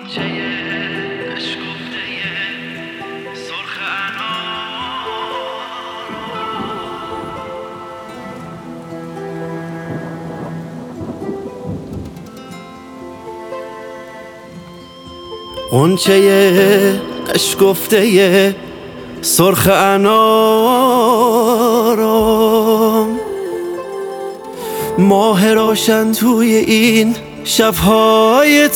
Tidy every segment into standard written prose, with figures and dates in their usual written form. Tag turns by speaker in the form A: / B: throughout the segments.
A: غنچه اشکفته سرخ انار، غنچه اشکفته سرخ انارم، ماه روشن توی این شب‌های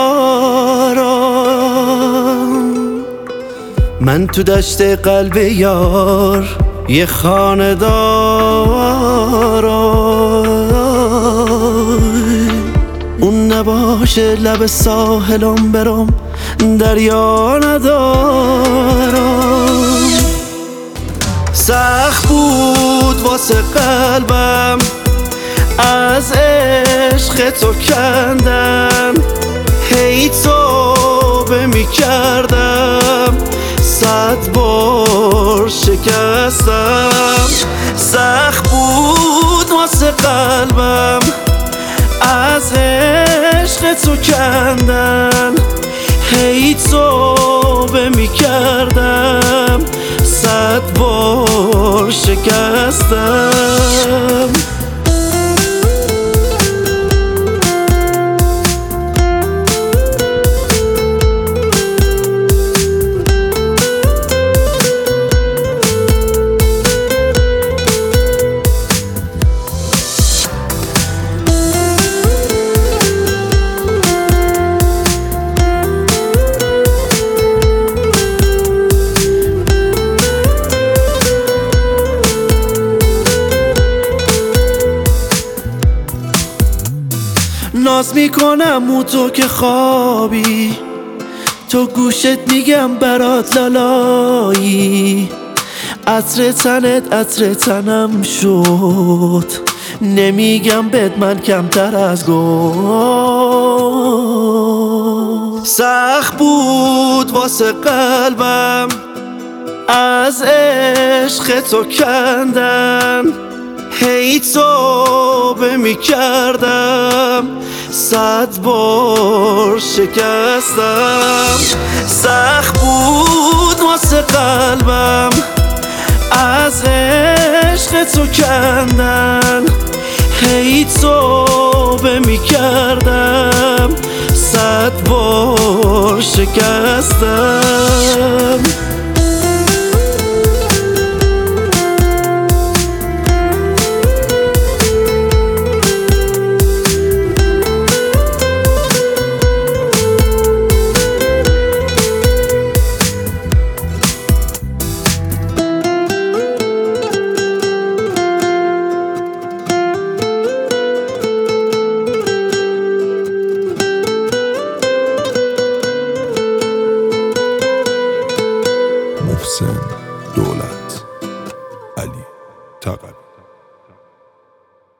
A: تارم. من تو دشت قلب یار یه خانه دارم، اون نباشه لب ساحلم برم دریا ندارم. سخت بود واسه قلبم از عشق تو کندن، هی توبه میکردم 100 بار شکستم. سخت بود واسه قلبم از عشق تو کندن، هی توبه میکردم 100 بار شکستم. ناز میکنم او تو که خوابی، تو گوشت میگم برات لالایی. عطر تنت عطر تنم شد، نمیگم بد من کمتر از گفت. سخت بود واسه قلبم از عشق تو کندن، هی توبه میکردم 100 بار شکستم. سخت بود واسه قلبم از عشق تو کندن، هی توبه میکردم 100 بار شکستم.
B: محسن دولت علی تقوی.